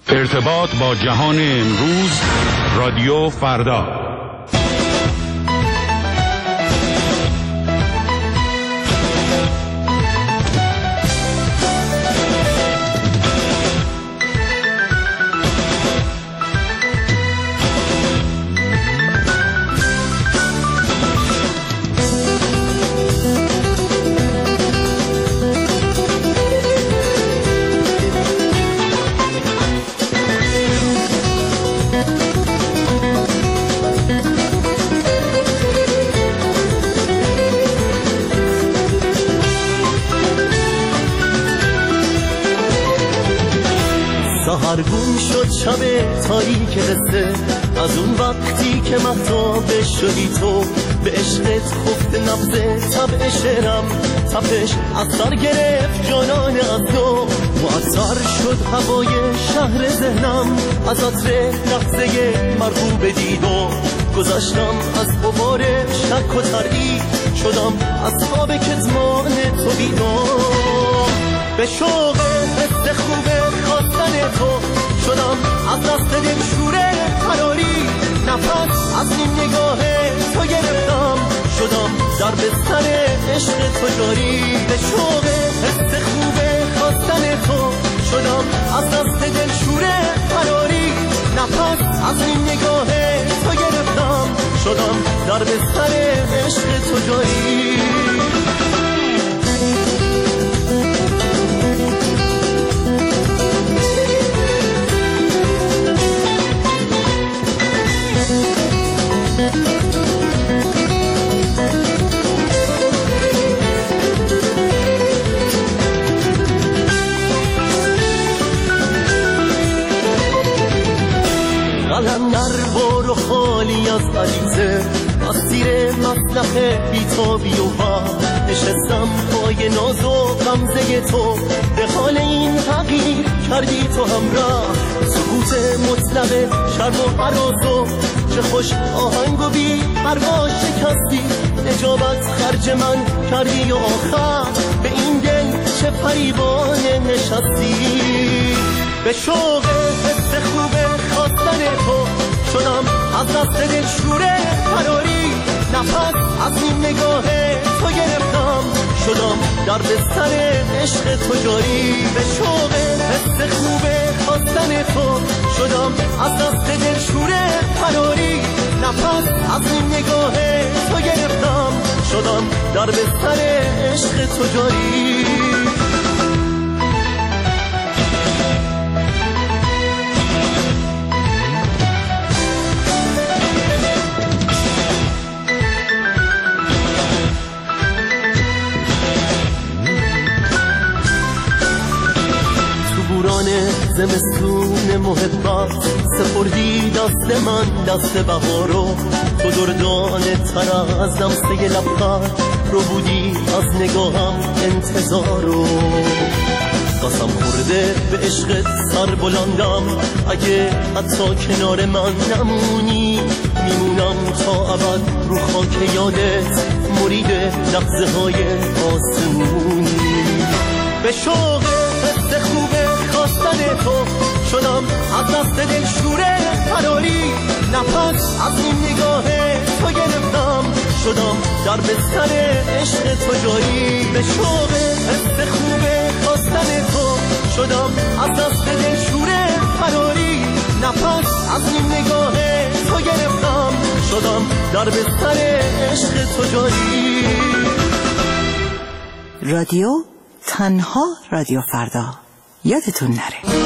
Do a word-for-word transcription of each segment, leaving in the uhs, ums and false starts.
ارتباط با جهان امروز، رادیو فردا. سحرگون شد شب تاریک قصه، از اون وقتی که مهتاب شدی تو، به عشقت خفت نبض طبع شعرم، تپش از سر گرفت جانان از تو، معطر شد هوای شهر ذهنم، از عطر لحظه مرغوب دیدو، گذشتم از غبار شک و تردید، شدم از خواب کتمان تو بیدار، به شوق حس خوب خواستن تو شدم، از دست دل شوره فراری، نفس از این نگاه تو گرفتم، شدم در بستر عشق تو جاری، به شوق حس خوب خواستن تو شدم، از دست دل شوره فراری، نفس از این نگاه تو گرفتم، شدم در بستر عشق تو جاری. قلندر بار و خالی از غریزه، از زیر مسلخ بیتابی و ها، نشستم پای ناز و غمزه تو، به حال این تغییر کردی تو همراه، سکوت مطلق شرم و حراس و چه خوش آهنگ و بی پروا شکستی، اجابت خرج من کردی و آخر به این دل چه فریبانه نشستی، به شوق حس خوب خواستن تو شدم، از دست دل شوره فراری، نفس از این نگاه تو گرفتم، شدم در بستر عشق تو جاری، به شوق حس خوب خواستن تو شدم، از دست دل شوره فراری، نفس از این نگاه تو گرفتم، شدم در بستر عشق تو جاری. زمستون محبت سپردی دست من دست بهارو، تو دردانه تر از لمسه لبخند رو بودی، از نگاهم انتظارو، قسم خورده به عشقت سر بلندم، اگه حتی کنار من نمونی، میمونم تا ابد رو خاک یادت، مرید لحظه های آسمونی، به شوق حس خوبه خواستن تو شدم، از دست دل شوره فراری، نفس از این نگاه تو گرفتم، شدم در بستر عشق تو جاری، به شوق حس خوب خواستن تو شدم، از دست دل شوره فراری، نفس از این نگاه تو گرفتم، شدم در بستر عشق تو جاری. رادیو تنها رادیو فردا، یادتون نره.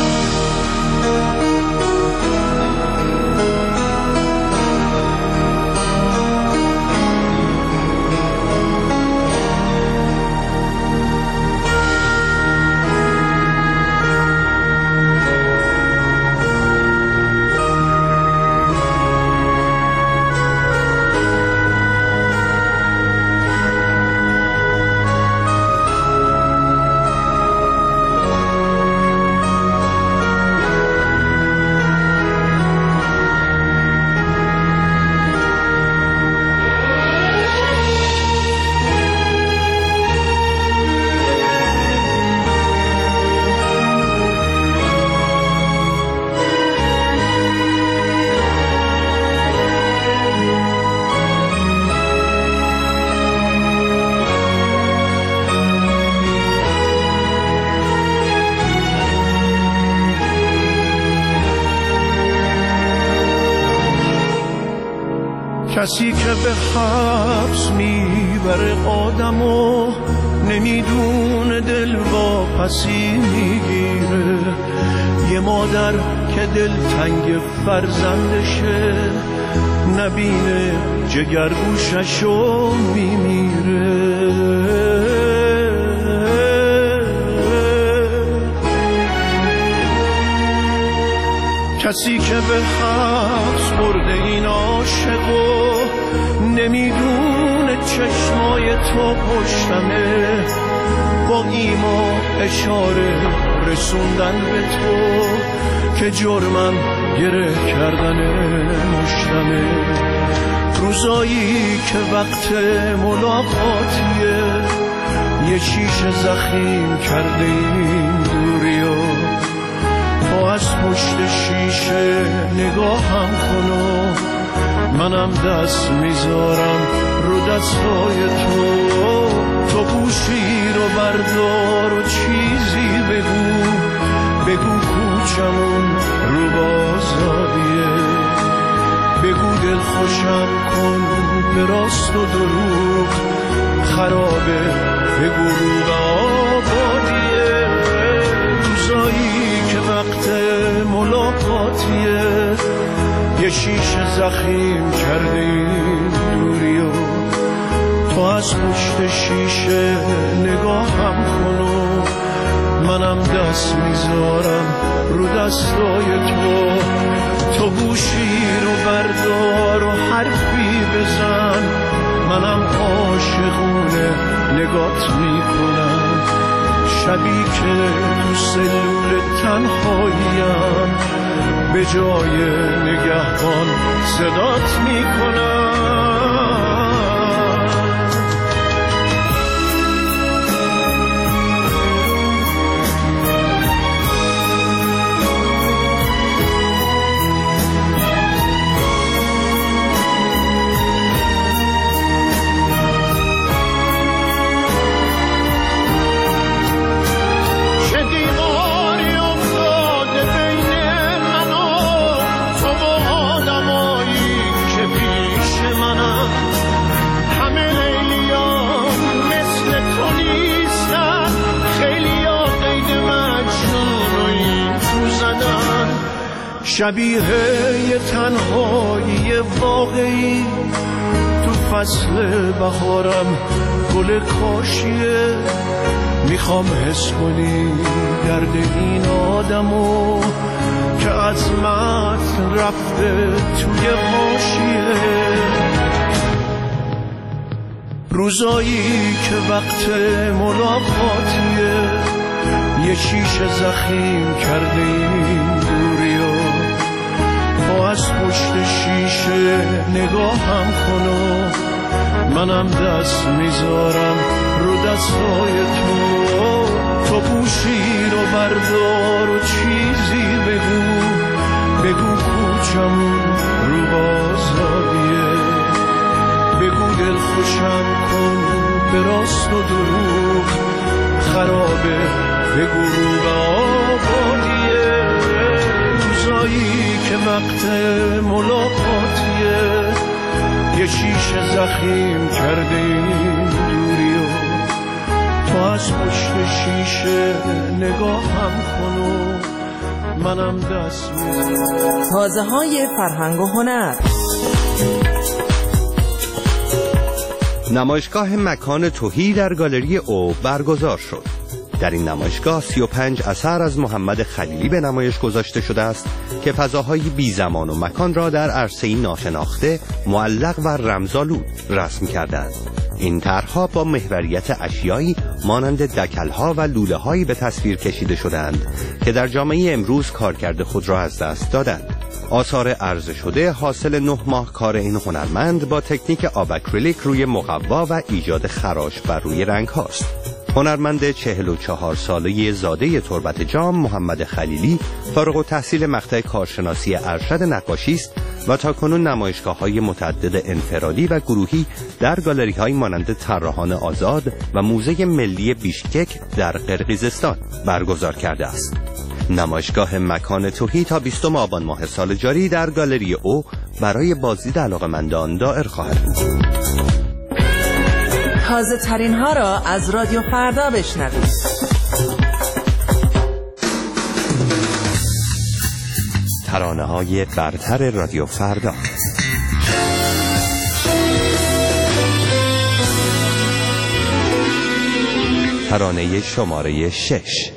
کسی که به حبس میبره آدمو نمیدونه دل با پسی میگیره. یه مادر که دل تنگ فرزندشه نبینه جگرگوششو میمیره. کسی که به حبس برده این عاشقو نمیدونه چشمای تو پشتمه، با ایما اشاره رسوندن به تو که جرمم گره کردن مشتمه. روزایی که وقت ملاقاتیه یه شیشه زخیم کرده این دوریو، تو از پشت شیشه نگاهم کن و منم دست میذارم رو دستای تو. تو گوشی رو بردار و چیزی بگو، بگو کوچمون رو بازاریه، بگو دل خوشم کن به راست و دروغ خرابه، بگو رو آبادیه. روزایی که وقت ملاقاتیه یه شیشه زخیم کرده این دوریو، تو از پشت شیشه نگاهم کن و منم دست میذارم رو دستای تو. تو گوشی رو بردار و حرفی بزن، منم عاشقونه نگات میکنم. شبی که تو سلول تنهاییم به جای نگهبان صدات میکنم. شبیه یه تنهایی واقعی تو فصل بهارم گل کاشیه. میخوام حس کنی درد این آدمو که عظمت رفته توی حاشیه. روزایی که وقت ملاقاتیه یه شیشه زخیم کرده این دوریو، تو از پشت شیشه نگاهم کن و منم دست میذارم رو دستای تو. تو گوشی رو بردار و چیزی بگو، بگو کوچمون رو بازاریه، بگو دل خوشم کن به راست و دروغ خرابه، بگو رو آبادیه. روزایی که وقت ملاقاتیه یه شیشه زخیم کرده این دوریو، تو از پشت شیشه نگاهم کن و منم دست میزنم. تازه های فرهنگ و هنر. نمایشگاه مکان تهی در گالری او برگزار شد. در این نمایشگاه سی و پنج اثر از محمد خلیلی به نمایش گذاشته شده است که فضاهای بی زمان و مکان را در عرصه‌ای ناشناخته، معلق و رمزآلود رسم کردند. این طرح‌ها با محوریت اشیایی مانند دکل‌ها و لوله‌هایی به تصویر کشیده شدند که در جامعه امروز کارکرد خود را از دست دادند. آثار عرضه شده حاصل نه ماه کار این هنرمند با تکنیک آب اکریلیک روی مقوا و ایجاد خراش بر روی رنگ هاست. هنرمند چهل و چهار ساله زاده تربت جام محمد خلیلی فارغ التحصیل مقطع کارشناسی ارشد نقاشی است و تاکنون نمایشگاه‌های متعدد انفرادی و گروهی در گالری‌های مانند طراحان آزاد و موزه ملی بیشکک در قرقیزستان برگزار کرده است. نمایشگاه مکان تهی تا بیستم آبان ماه سال جاری در گالری او برای بازدید علاقه‌مندان دائر خواهد بود. تازه ترین ها را از رادیو فردا بشنوید. ترانه های برتر رادیو فردا. ترانه شماره شش.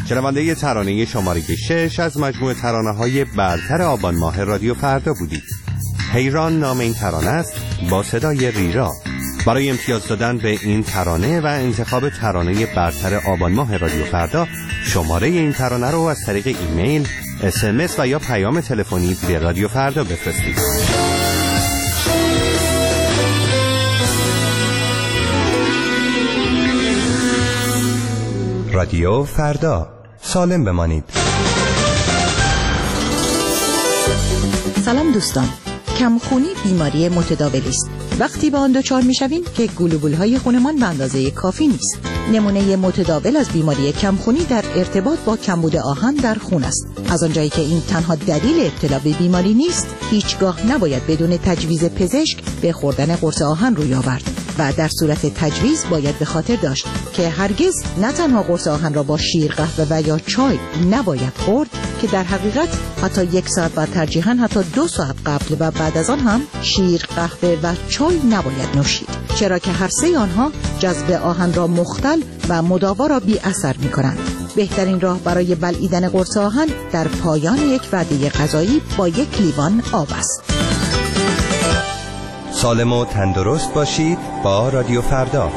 شنونده ترانه شماره شش از مجموعه ترانه‌های برتر آبان ماه رادیو فردا بودید. حیران نام این ترانه است با صدای ریرا. برای امتیاز دادن به این ترانه و انتخاب ترانه برتر آبان ماه رادیو فردا، شماره این ترانه رو از طریق ایمیل، اس ام اس و یا پیام تلفنی به رادیو فردا بفرستید. رادیو فردا، سالم بمانید. سلام دوستان، کمخونی بیماری متداولی است. وقتی به آن دچار می‌شویم که گلوبول‌های خونمان به اندازه کافی نیست. نمونه متداول از بیماری کمخونی در ارتباط با کمبود آهن در خون است. از آنجایی که این تنها دلیل ابتلا به بیماری نیست، هیچگاه نباید بدون تجویز پزشک به خوردن قرص آهن روی آورد و در صورت تجویز باید به خاطر داشت که هرگز نه تنها قرص آهن را با شیر، قهوه و یا چای نباید خورد، که در حقیقت حتی یک ساعت و ترجیحاً حتی دو ساعت قبل و بعد از آن هم شیر، قهوه و چای نباید نوشید، چرا که هر سه آنها جذب آهن را مختل و مداوا را بی اثر می کنند. بهترین راه برای بلعیدن قرص آهن در پایان یک وعده غذایی با یک لیوان آب است. سالم و تندرست باشید با رادیو فردا.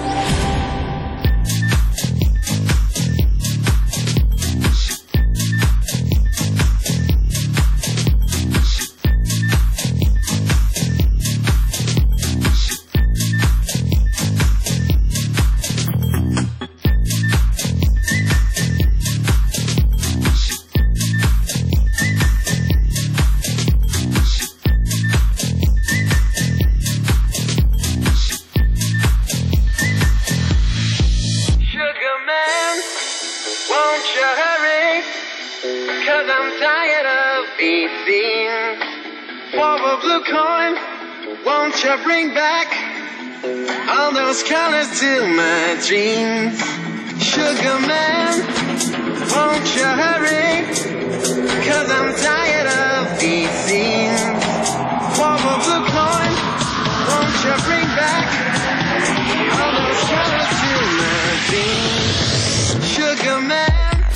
Bring back all those colors to my dreams. Sugar man, won't you hurry? 'Cause I'm tired of these scenes. For a blue coin, won't you bring back all those colors to my dreams? Sugar man.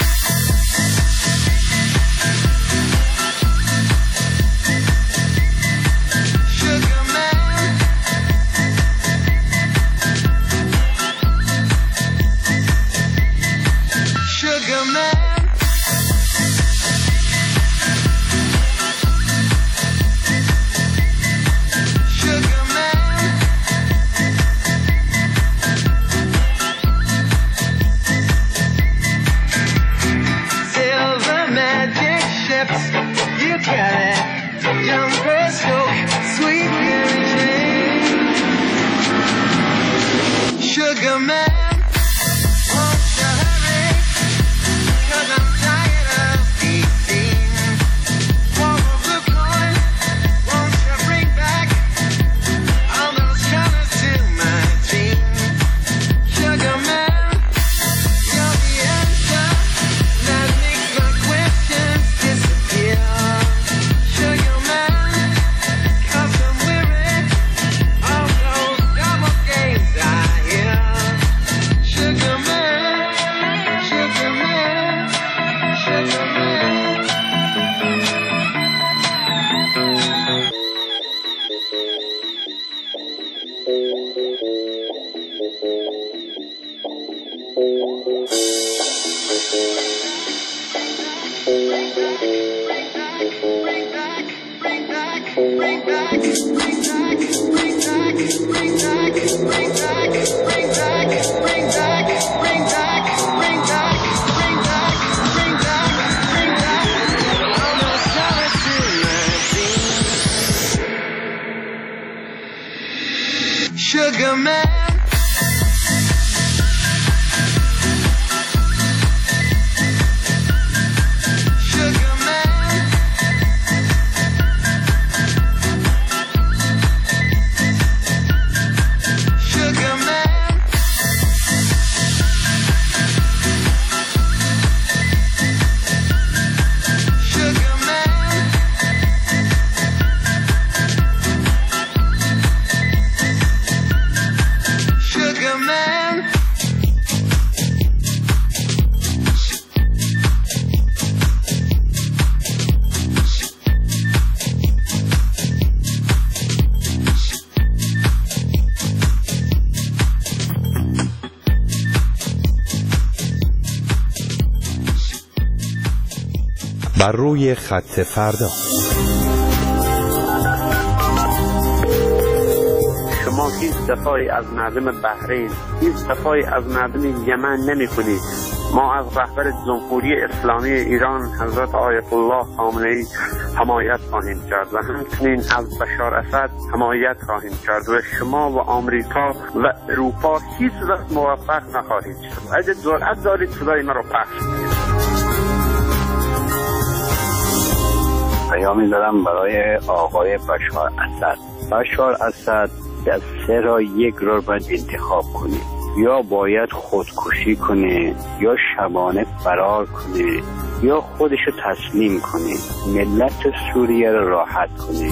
Sugar man. بر روی خط فردا. شما هیچ دفاعی از مردم بحرین، هیچ دفاعی از مردم یمن نمی کنید. ما از رهبر جمهوری اسلامی ایران حضرت آیت الله خامنه‌ای حمایت خواهیم کرد و همچنین از بشار اسد حمایت خواهیم کرد و شما و آمریکا و اروپا هیچ وقت موفق نخواهید شد. اگه جرأت دارید صدای ما رو پخش کنید. پیامی دارم برای آقای بشار اسد. بشار اسد از سه را یک را باید انتخاب کنه، یا باید خودکشی کنه، یا شبانه فرار کنه، یا خودشو تسلیم کنه، ملت سوریه را راحت کنه.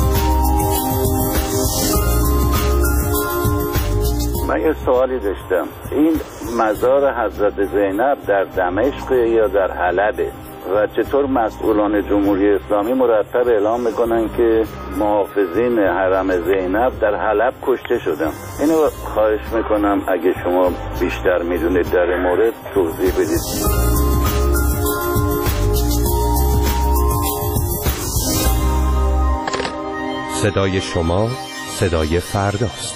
من یه سوالی داشتم، این مزار حضرت زینب در دمشق یا در حلبه و چطور مسئولان جمهوری اسلامی مرتب اعلام میکنن که محافظین حرم زینب در حلب کشته شدن؟ اینو خواهش میکنم اگه شما بیشتر میدونید در مورد توضیح بدید. صدای شما صدای فرداست.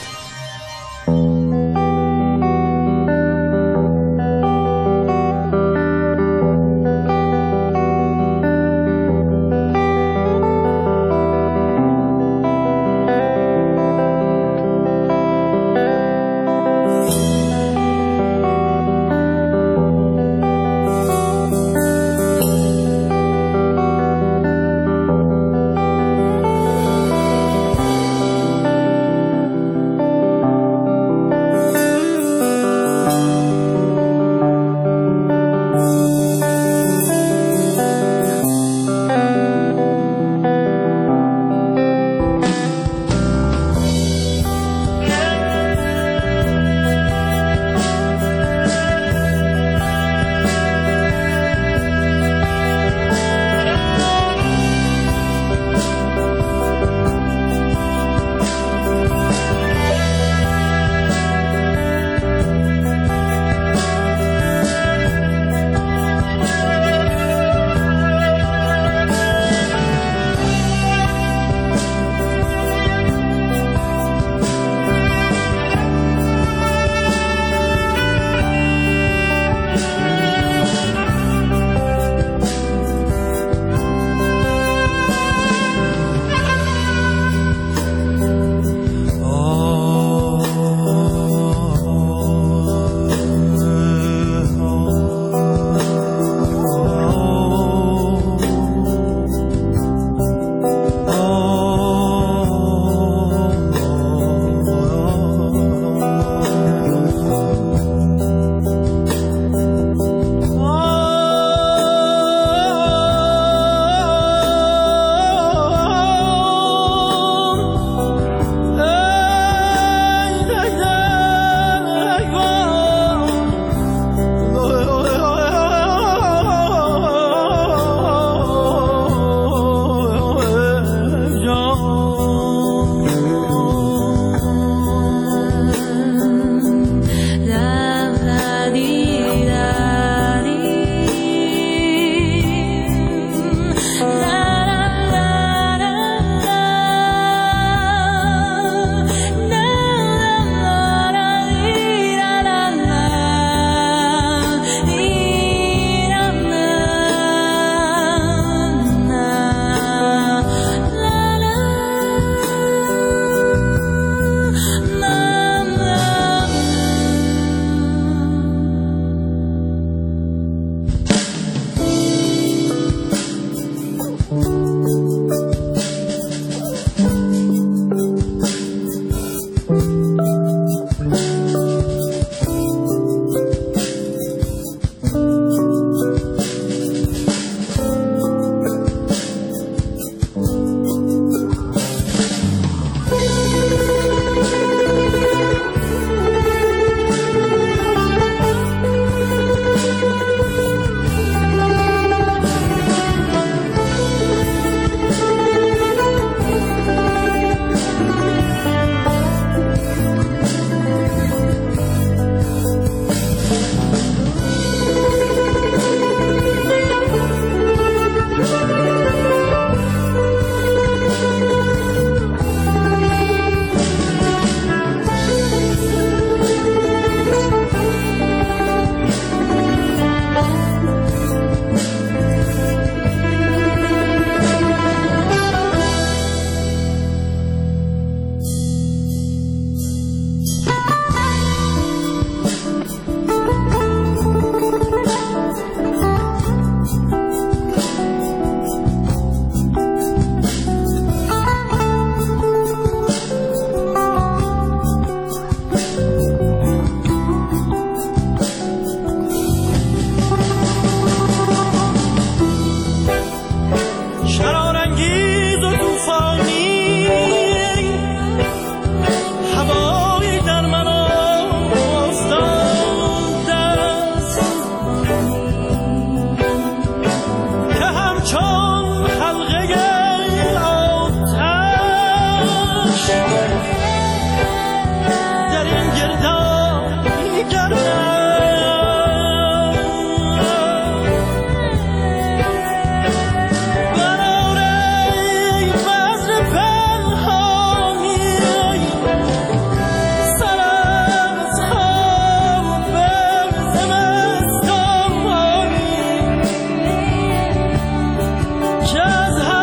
که از